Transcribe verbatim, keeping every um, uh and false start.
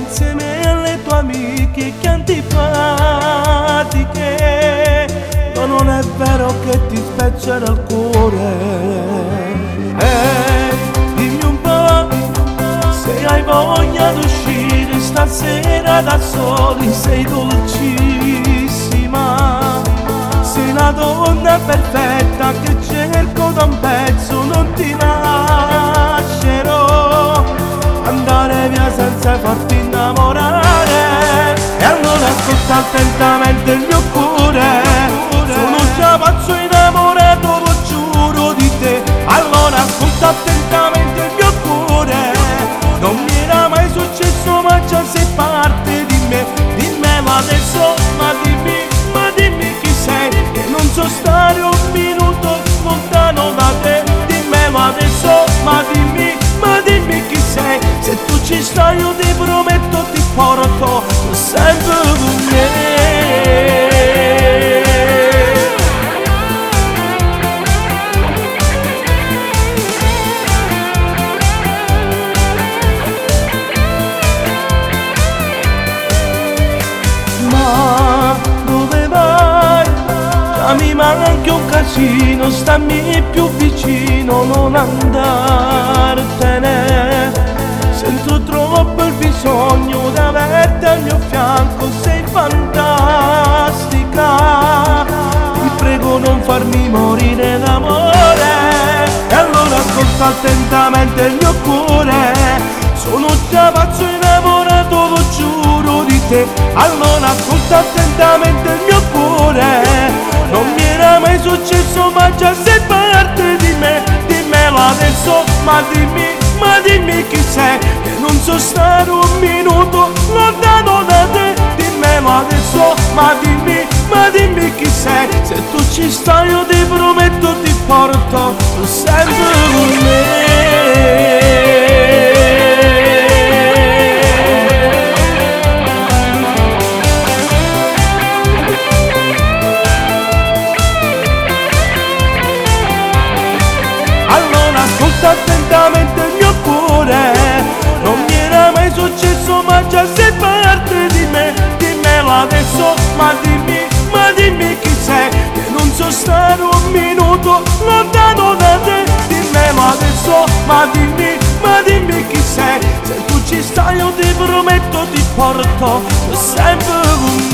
insieme alle tue amiche che antipatiche. No, non è vero che ti spezza il cuore. Ehi, dimmi un po' se hai voglia d'uscire stasera da soli. Sei dolcissima, sei la donna perfetta che cerco da un pezzo. Non ti lascerò andare via senza farti innamorare. E allora ascolta attentamente il mio cuore, sono già pazzo innamorato, lo giuro di te. Allora ascolta attentamente il mio cuore, non mi era mai successo ma già sei parte di me. Dimmelo adesso, ma dimmi, ma dimmi chi sei, che non so stare un minuto lontano da te. Dimmelo adesso, ma dimmi, ma dimmi chi sei. Se tu ci stai io ti prometto ti porto sempre con me. Ma dove vai? Già mi manca un casino, stammi più vicino, non andartene. Sento troppo il bisogno di averti al mio fianco, sei fantastica. Ti prego non farmi morire d'amore. E allora ascolta attentamente il mio cuore, sono già pazzo innamorato, lo giuro di te. Allora ascolta attentamente il mio cuore, non mi era mai successo ma già sei parte di me. Dimmelo adesso, ma dimmi, ma dimmi chi sei, che non so stare un minuto lontano da te. Dimmelo adesso, ma dimmi, ma dimmi chi sei. Se tu ci stai io ti prometto ti porto sempre con me. Allora ascolta attentamente il mio cuore, non mi era mai successo ma già sei parte di me. Dimmelo adesso, ma dimmi, ma dimmi chi sei, che non so stare un minuto lontano da te. Dimmelo adesso, ma dimmi, ma dimmi chi sei. Se tu ci stai io ti prometto ti porto sempre con me.